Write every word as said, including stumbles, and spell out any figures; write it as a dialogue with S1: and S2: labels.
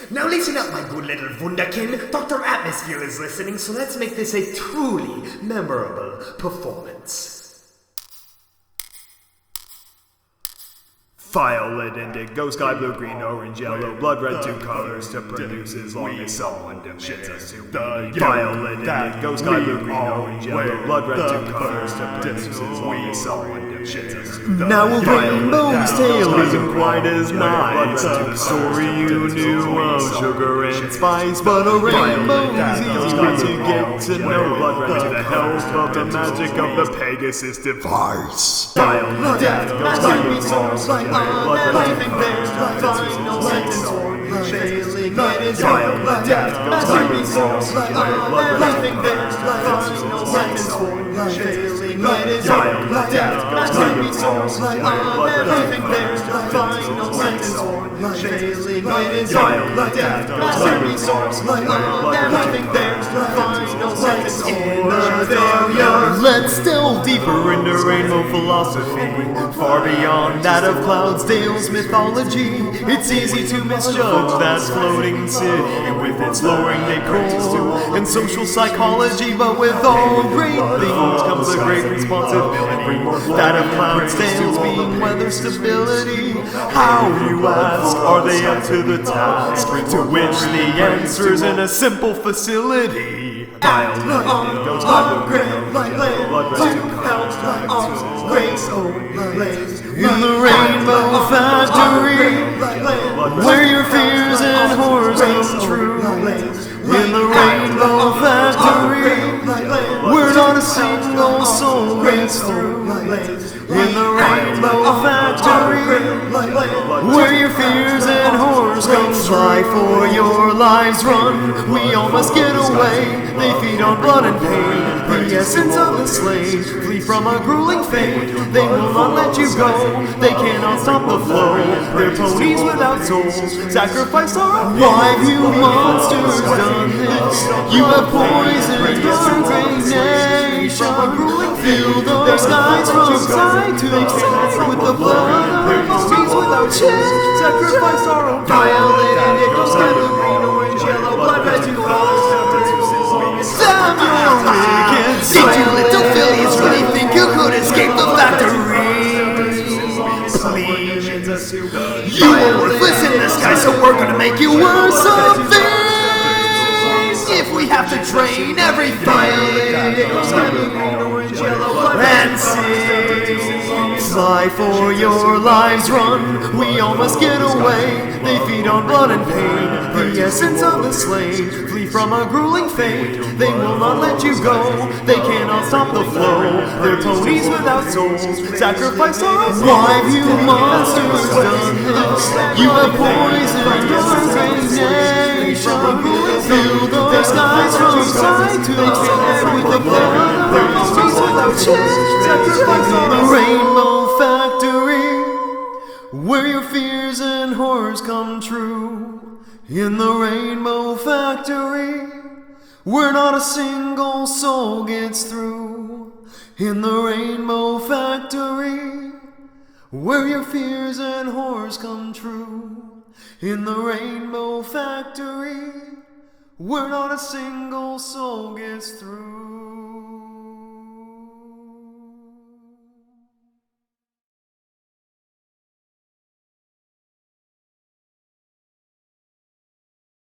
S1: Now listen up, my good little wunderkind. Doctor Atmosphere is listening, so let's make this a truly memorable performance.
S2: Violet, indigo, sky blue, green, orange, yellow, blood red, two colors to produce as long as someone demands. Violet, indigo, sky blue, green, orange, yellow, blood red, two colors to produce as long as someone demands.
S3: Now a rainbow's tale isn't quite as nice, a story you knew of sugar and spice, but a rainbow's easy to get to know with the help of the magic of the Pegasus device.
S2: Violet, indigo, sky blue,
S3: songs like Living Bears, final sentence or failing it is Violet, magic songs like Living Bears, final sentence or failing it is Violet, magic songs like Living Bears, final sentence or failing it is Violet, magic songs like Living Bears, final sentence or failure. Let's delve deeper into rainbow philosophy, far beyond that of Cloudsdale's mythology. It's easy to misjudge that floating city with its lowering decor and social psychology, but with all great things comes a great responsibility, that of Cloudsdale's being weather stability. How, you ask, are they up to the task? To which the answer's in a simple facility. Violet, indigo, sky blue, green, like blood red, two colors to produce rainbow in the Rainbow Factory, where your fears and horrors come true. In the Rainbow Factory, where not a single soul gets through. In the Rainbow Factory, where your fears and horrors come try for your lives run. We all must get away. They feed on blood and pain, the essence of the slave. Flee from a grueling fate. They will not let you go. They cannot stop the flow. They're ponies without souls. Sacrifice our why have you monsters done this? You have poisoned your great nation. Fill the skies from side to side with the blood of ponies without change. Sacrifice our own violet and indigo, sky blue, green, orange, yellow, blood red, two colors. Samuel Wiggins, did you little fillies really think you could escape the factory? Please, you are worthless in disguise, so we're gonna make you worse of things. If we have to drain every violet, indigo, sky blue, green, orange, yellow, blood red, fly for your lives, run. We all must get away. They feed on blood and pain, the essence of the slave. Flee from a grueling fate. They will not let you go. They cannot stop the flow. They're ponies without souls. Sacrifice our why have you monsters done this? You have poisoned your great nation. Fill the skies from side to side with the blood of ponies without change. Sacrifice our Rainbow Factory, where your fears and horrors come true. In the Rainbow Factory, where not a single soul gets through. In the Rainbow Factory, where your fears and horrors come true. In the Rainbow Factory, where not a single soul gets through.